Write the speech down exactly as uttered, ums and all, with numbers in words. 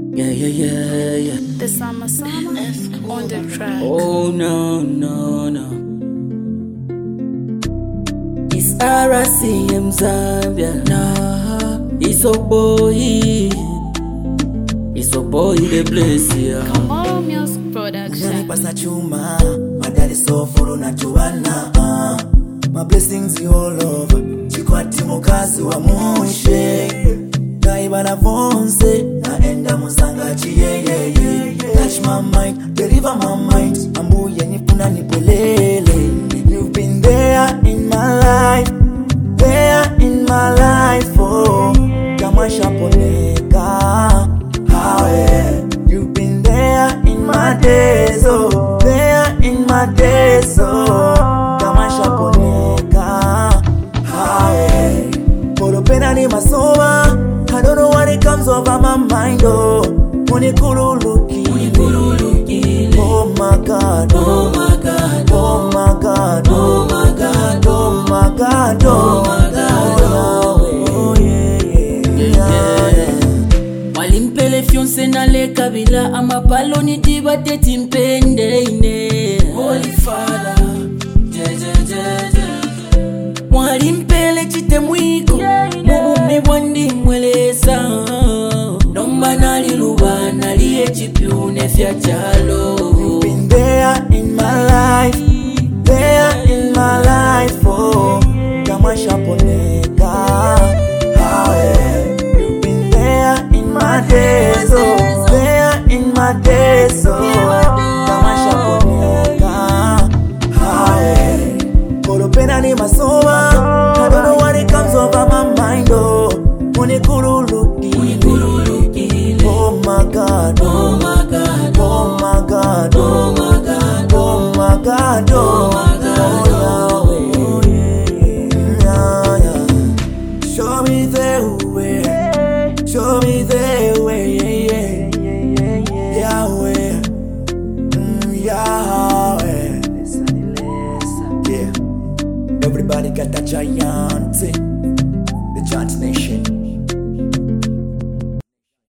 Yeah, yeah, yeah, yeah. The summer summer on the track. Oh no, no, no. It's R C M Zambia. Nah, it's a boy. It's a boy the place here. Come on, music production. Pasa chuma, my daddy so full na tuana. Uh. My blessings you all over. Chikwati mukazi wa mushe. Kaibana vonse, naenda musanga chiye ye ye. Touch my mind, deliver my mind. Ambuye nifuna nipelele. You've been there in my life, there in my life. Oh, kama shaponeka. Hawe, you've been there in my days. Oh, there in my days. Oh, kama shaponeka. Hawe, poropena ni masoma. I don't know what it comes over my mind, oh. Unikululuki, unikululuki. Oh my God, oh my God, oh my God, oh my God, oh my God, oh my God, oh yeah, yeah, yeah. Walimpele fionse na le kabila ama palo ni diba teti mpende ine. Holy Father, je je je je. Walimpele chite mwiko, mubume bwandi mwelesa. Nomba nali luba nali echipiune fya chalo. You've been there in my life, there in my life, oh. Kama shaponeka, hawe. You've been there in my days, oh. There in my days, oh. Kama shaponeka, hawe. Poropena ni masoma. I don't know what it comes over my mind, oh. Unikululuki, unikululuki. Oh my God, oh my God, oh my God, oh my God, oh my God, oh my God, oh yeah, yeah, yeah. Show me the way, show me the way, yeah, yeah, Yahweh, mm, Yahweh, yeah. Everybody got that giant, the giant nation.